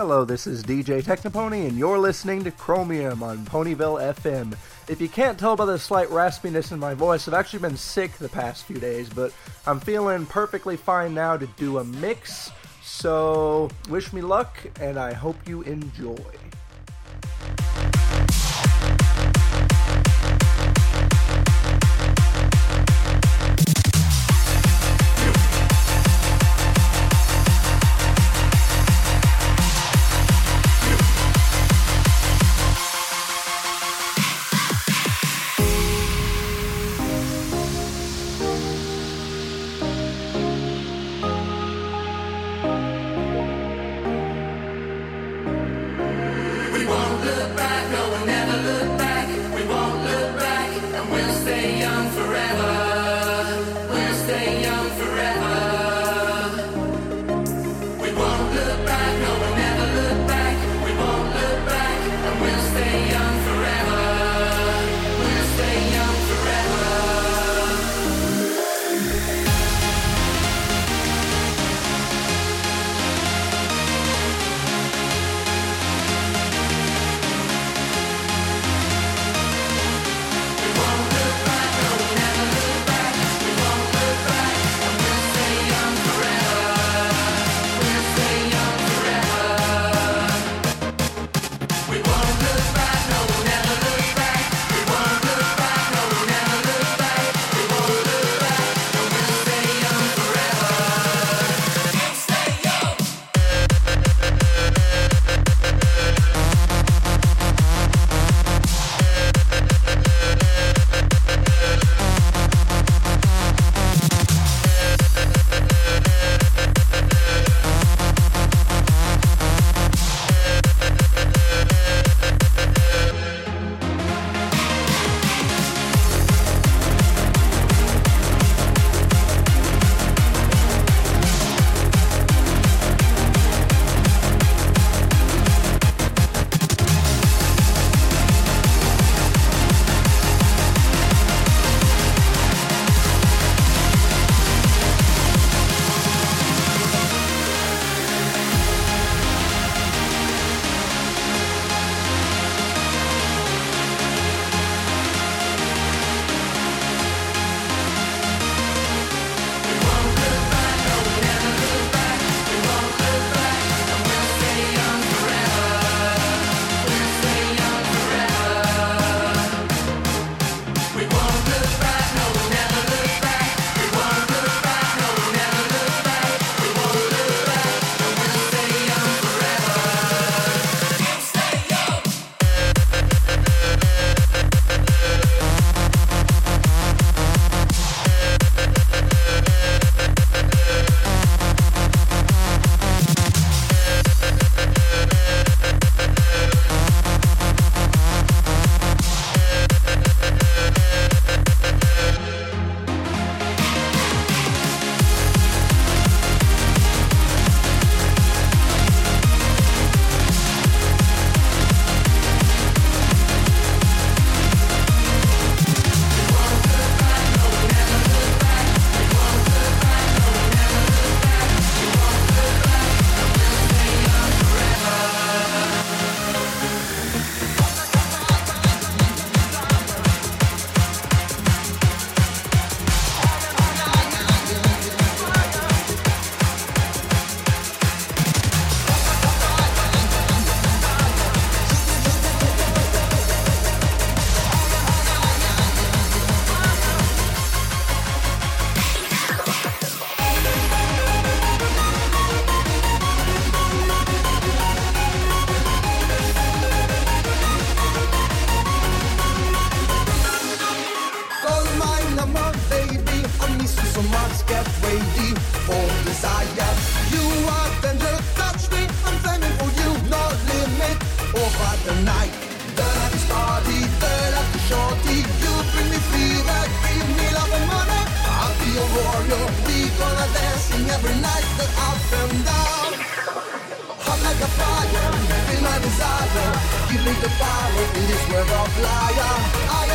Hello, this is DJ Technopony, and you're listening to Chromium on Ponyville FM. If you can't tell by the slight raspiness in my voice, I've actually been sick the past few days, but I'm feeling perfectly fine now to do a mix, so wish me luck, and I hope you enjoy.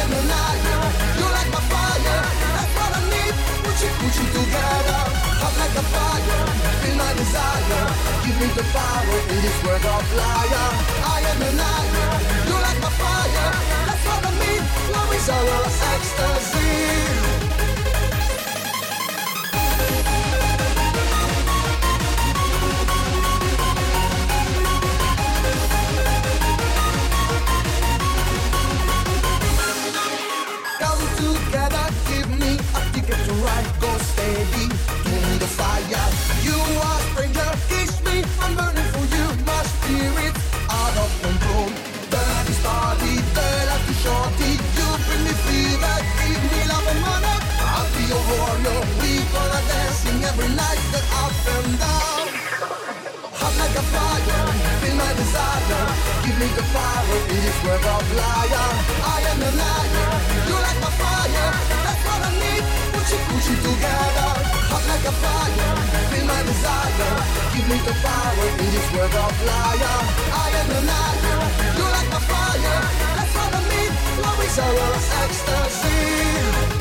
Together, hot like like a fire, feel my desire. Give me the power in this world of liar. I am an liar, you like my fire. That's what I mean, love is our ecstasy. Right, go steady, give me the fire. You are stranger, kiss me, I'm burning for you. My spirit out of control. Burn this body, burn like a shorty. You bring me fever, give me love and money. I'll be your warrior, we gonna dancing every night, the up and down. Hot like a fire, feel my desire. Give me the power in this world of liar. I am a liar, you like my fire. That's what I need. Push it together, hot like a fire, feel my desire. Give me the power in this world of liar. I am a liar, you like my fire. That's what I mean, love is our ecstasy.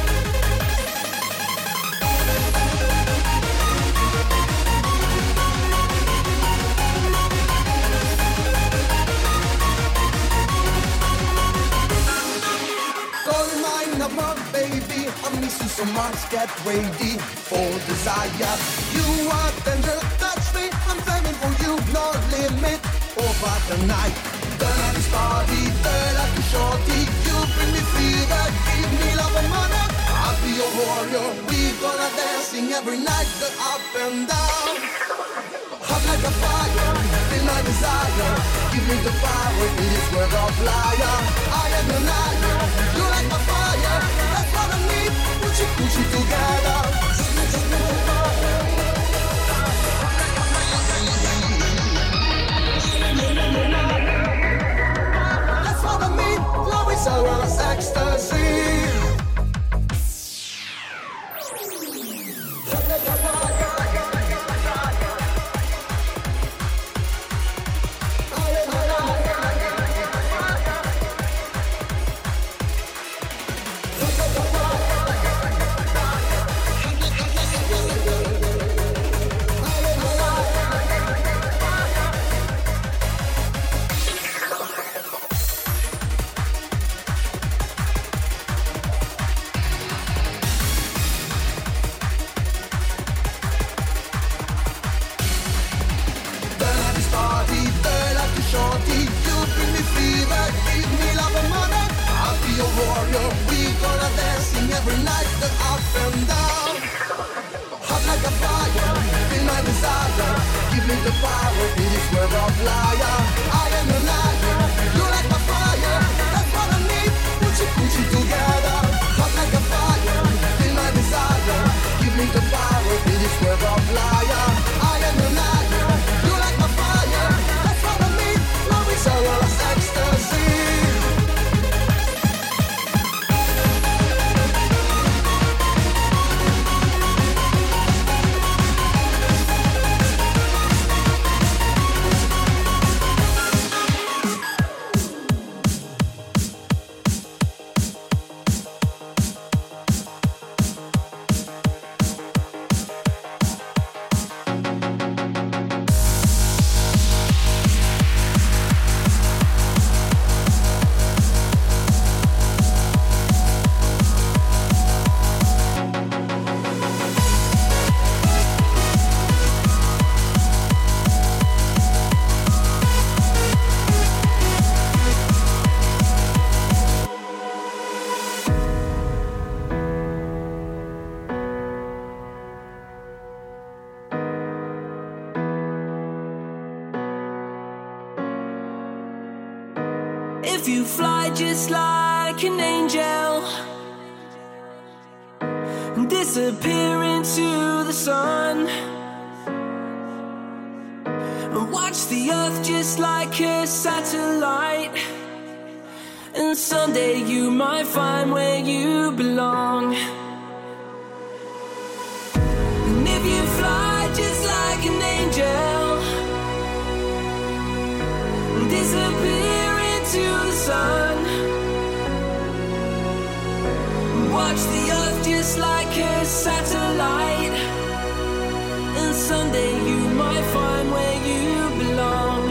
Baby, I miss you so much, get ready for desire. You are tender, touch me, I'm begging for you, no limit over the night. Burn this body, burn like a shorty. You bring me fever, give me love and money. I'll be your warrior, we gonna dancing every night, the up and down. Hot like a fire, feel my desire. Give me the power in this world of liar. I am a liar, you like my fire. That's what I need, push it together. That's what I mean, love is our ecstasy. If you fly just like an angel and disappear into the sun, and watch the earth just like a satellite, and someday you might find where you belong. And if you fly just like an angel and disappear into the sun, watch the earth just like a satellite, and someday you might find where you belong.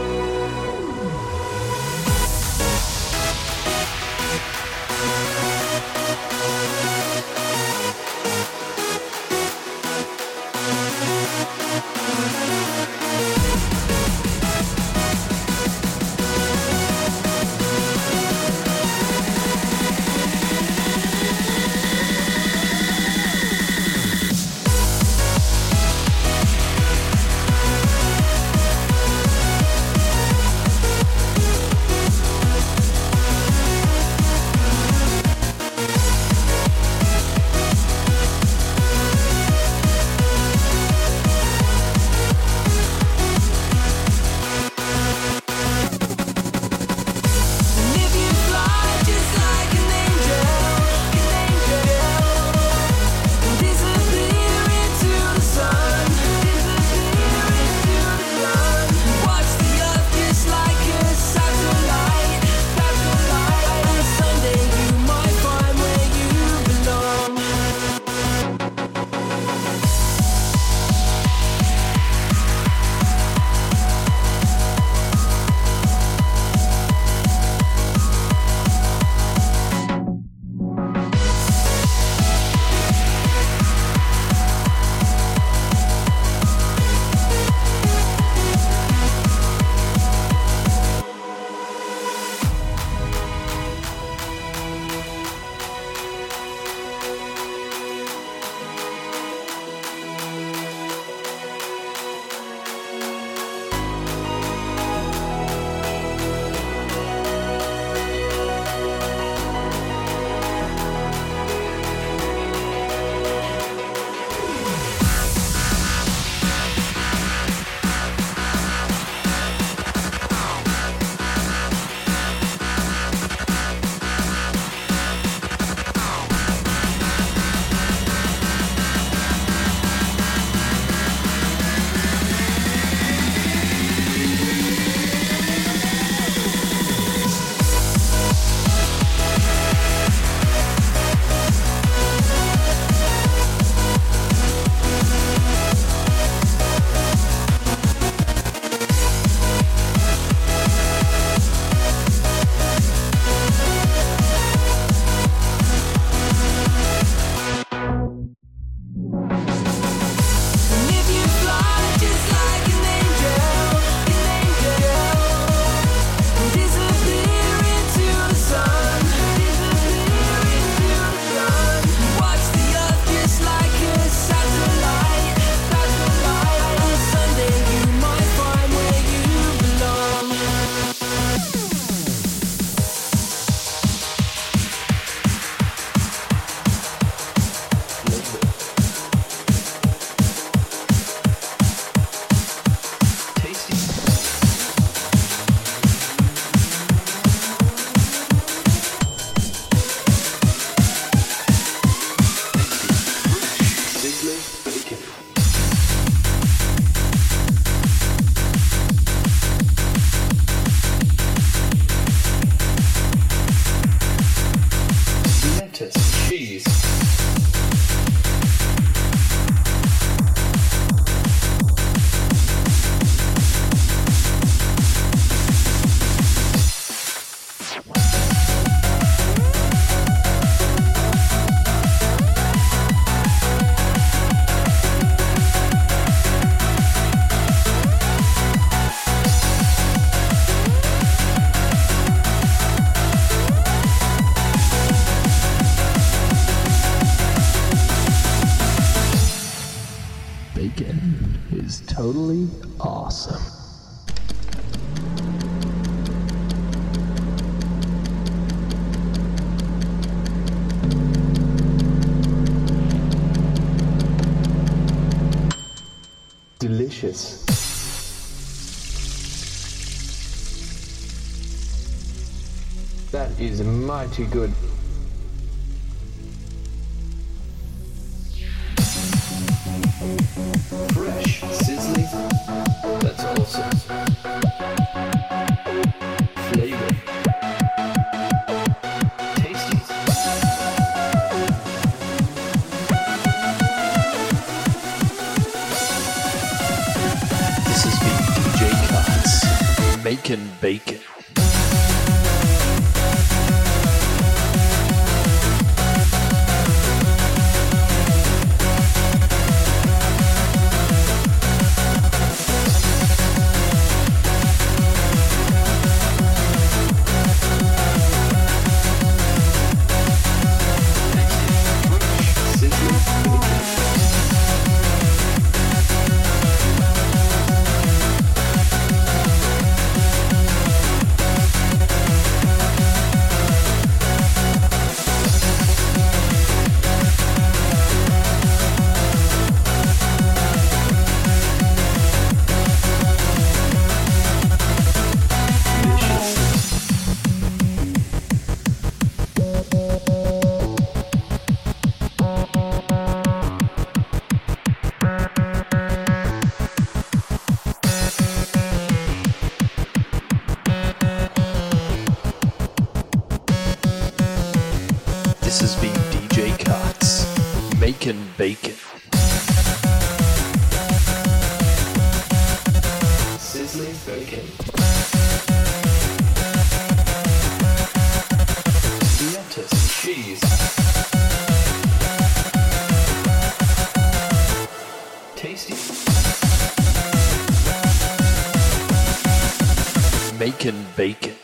totally awesome. Delicious. That is mighty good. Fresh, sizzling. That's awesome. Flavor. Tasty. Making bacon. This has been DJ Cuts, making bacon. Sizzling bacon. Lettuce, cheese. Tasty. Making bacon.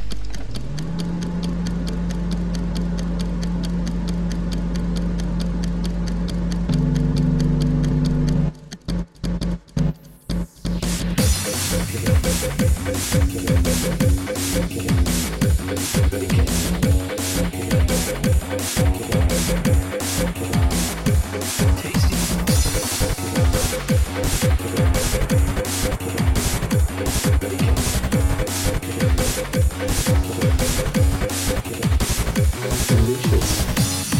Delicious.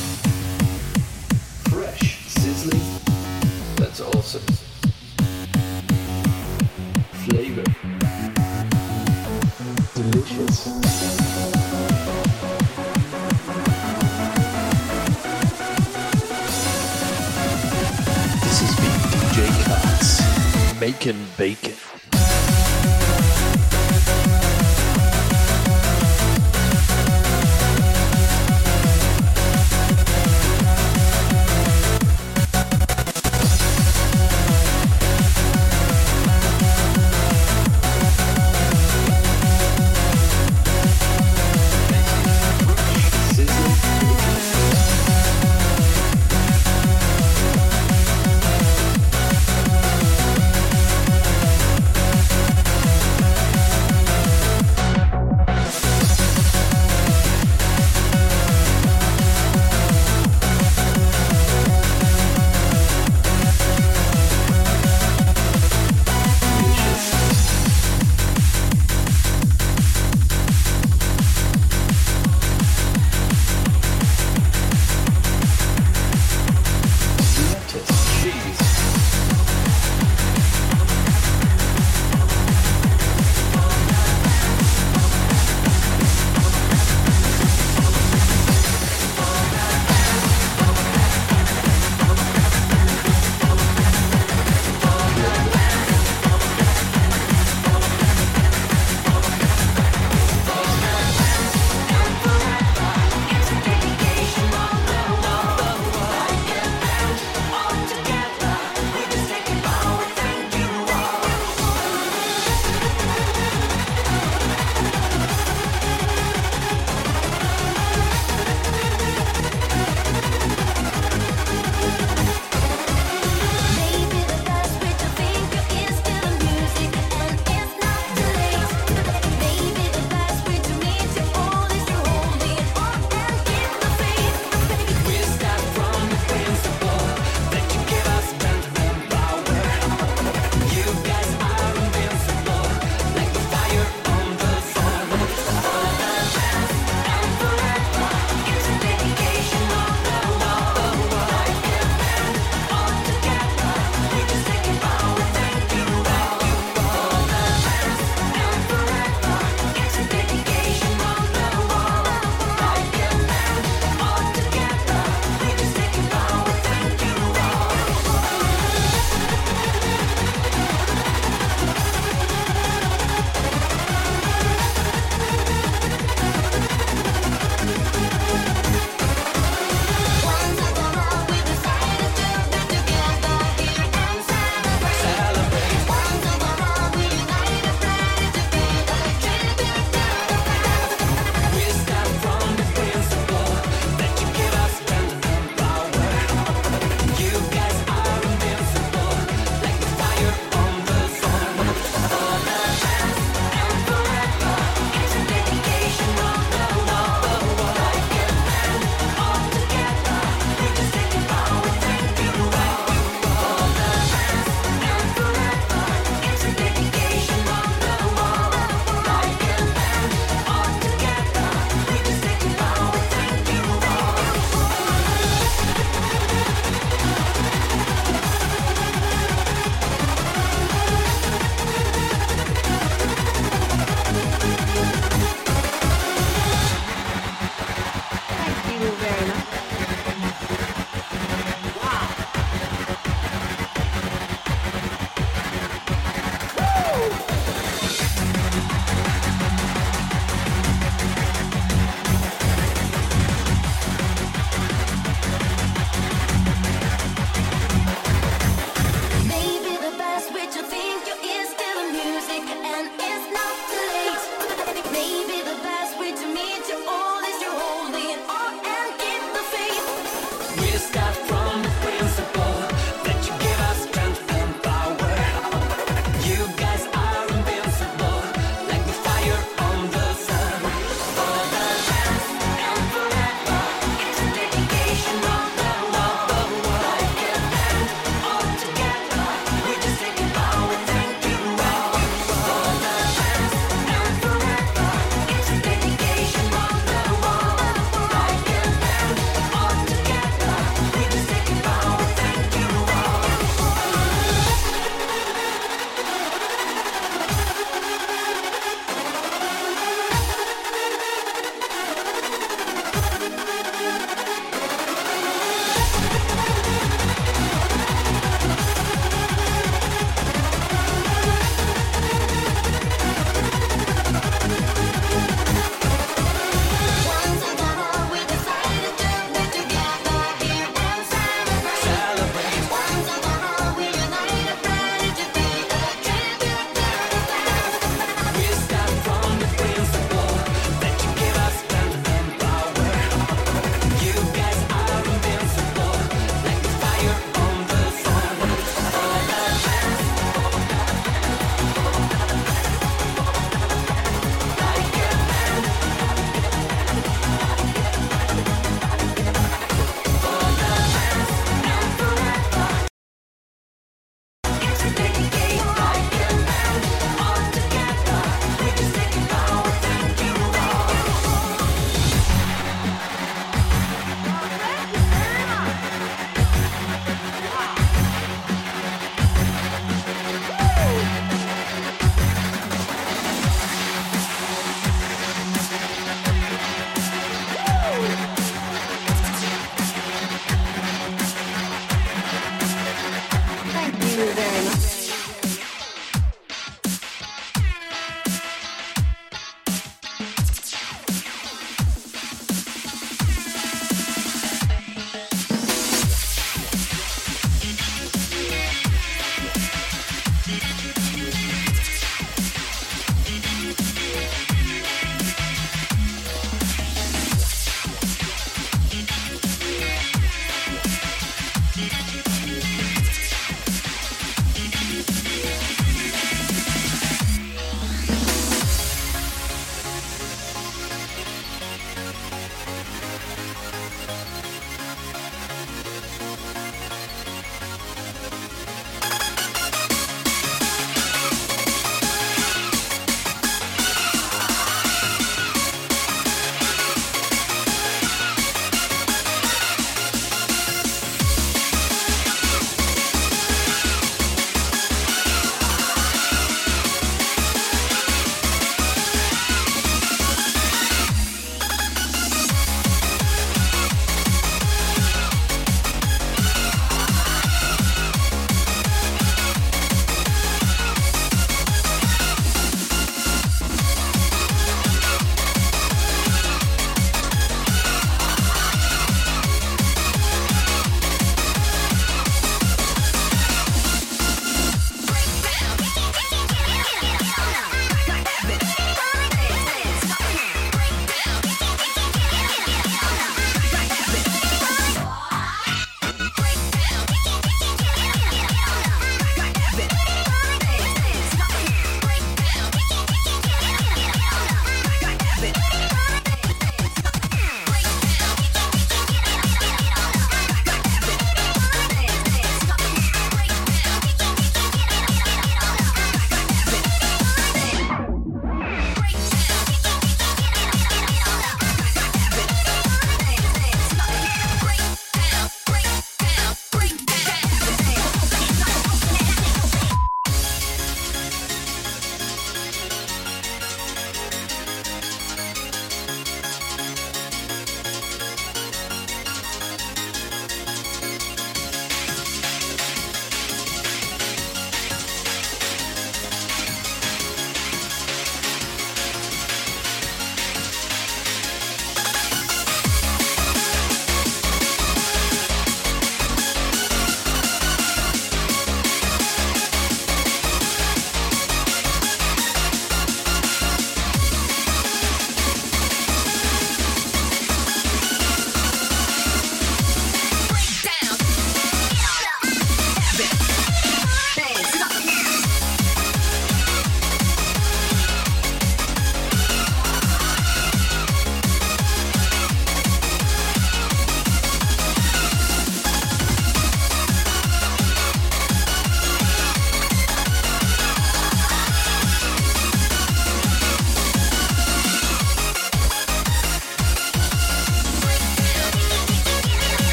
Fresh, sizzling. That's awesome. Flavor. Delicious. This has been DJ Cuts, making bacon.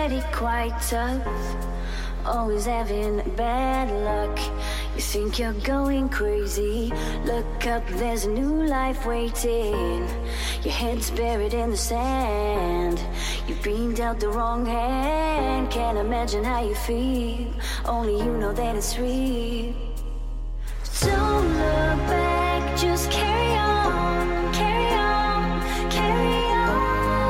very quite tough, always having bad luck. You think you're going crazy, look up, there's a new life waiting. Your head's buried in the sand, you've been dealt the wrong hand. Can't imagine how you feel, only you know that it's real. Don't look back, just carry on, carry on, carry on.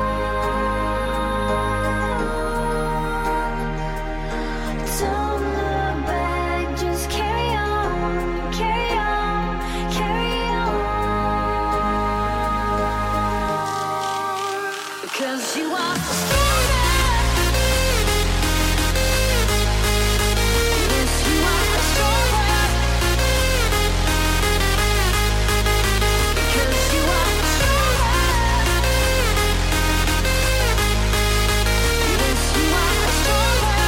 Don't look back, just carry on, carry on, carry on. Because you are stronger. Yes, you are stronger. Because you are stronger. Yes, you are stronger.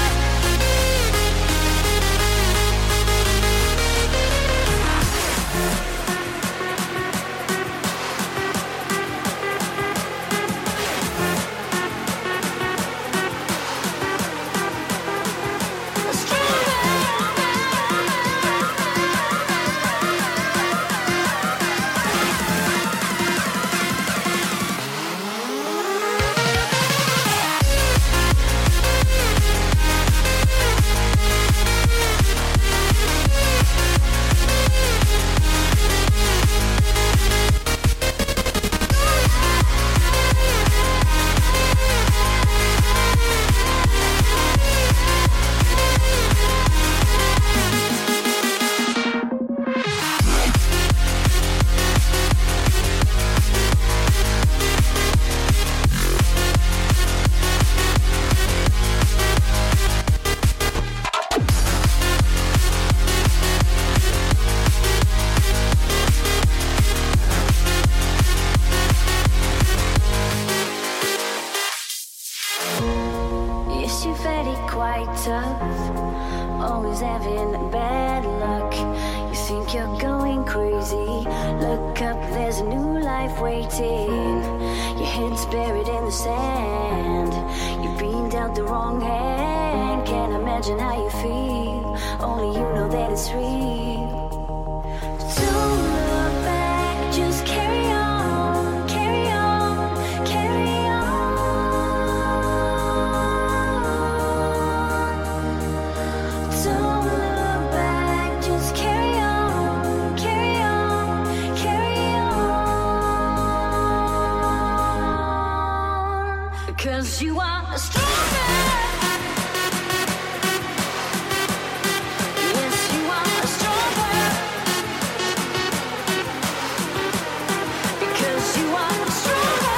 Yes, you're very quite tough, always having bad luck. You think you're going crazy, look up, there's a new life waiting. Your head's buried in the sand, you've been dealt the wrong hand. Can't imagine how you feel, only you know that it's real. Don't look back, just carry on, carry on, carry on. Don't look back, just carry on, carry on, carry on. Because you are stronger. Yes, you are stronger. Because you are stronger.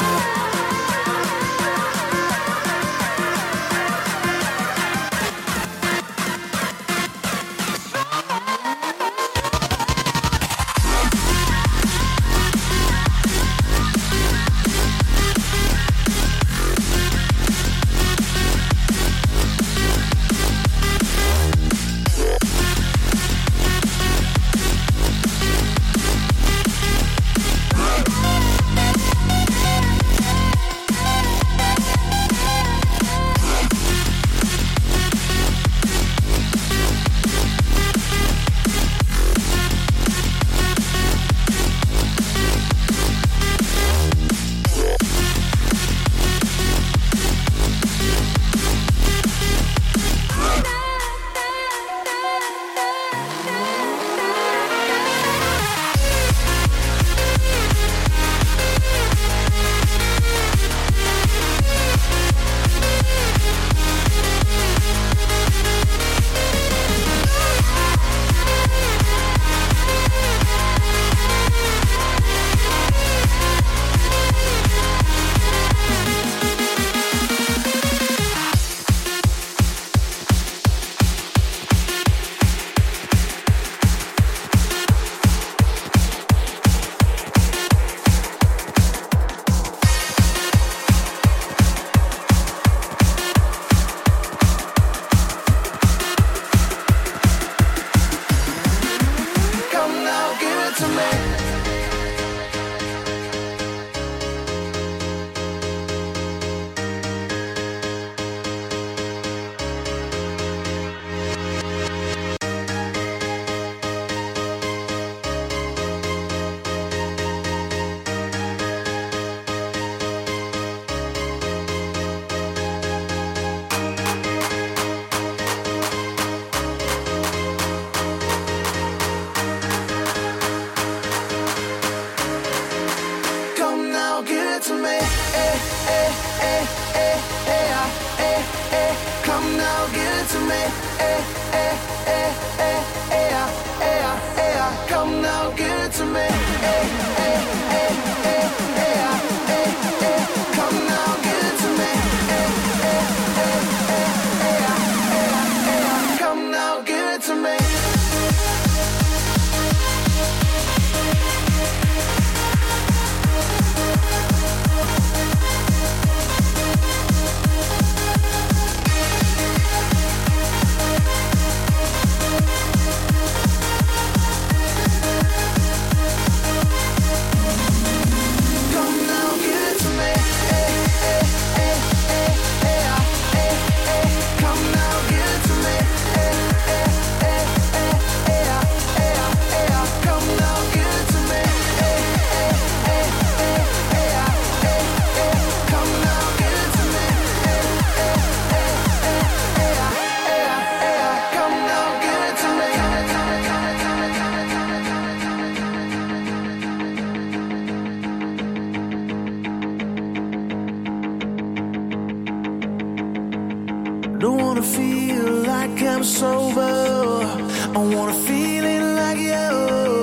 I'm sober. I want a feeling like you,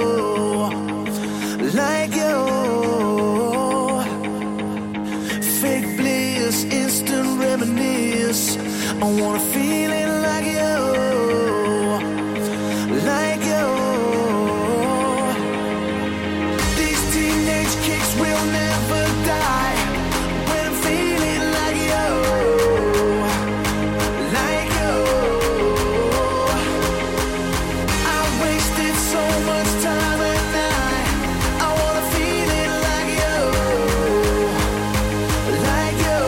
like you. Fake bliss, instant reminisce. I want a feeling like you, like you. These teenage kicks will never die. When I'm feeling like you, like you. I wasted so much time at night. I wanna feel it like you, like you.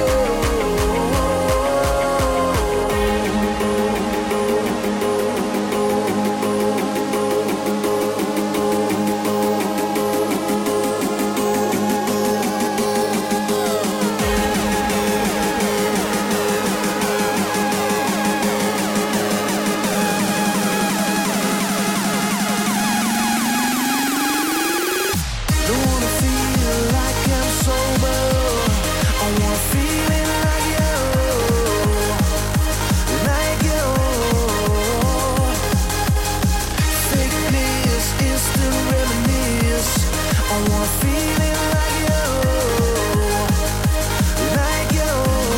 Don't wanna feel like I'm sober. I wanna feel it like you, like you. Fake bliss, instant reminisce. I wanna feel it like you, like you.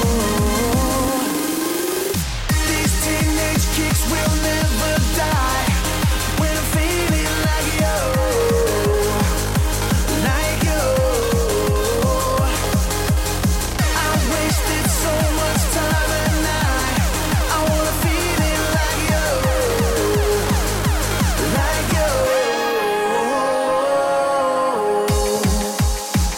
These teenage kicks will never die. When I'm feeling like you, like you. I wasted so much time at night. I wanna feel it like you, like you.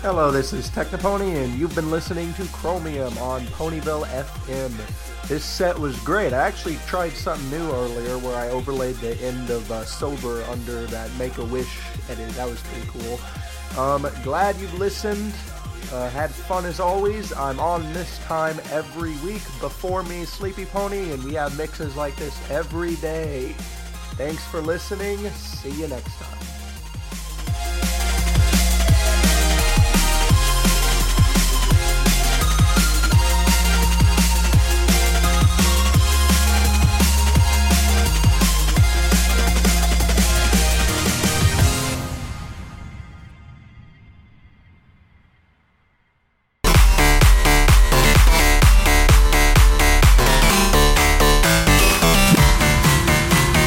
Hello, this is Technopony, and you've been listening to Chromium on Ponyville FM. This set was great. I actually tried something new earlier where I overlaid the end of Sober under that Make-A-Wish edit. That was pretty cool. Glad you've listened. Had fun as always. I'm on this time every week. Before me, Sleepy Pony, and we have mixes like this every day. Thanks for listening. See you next time.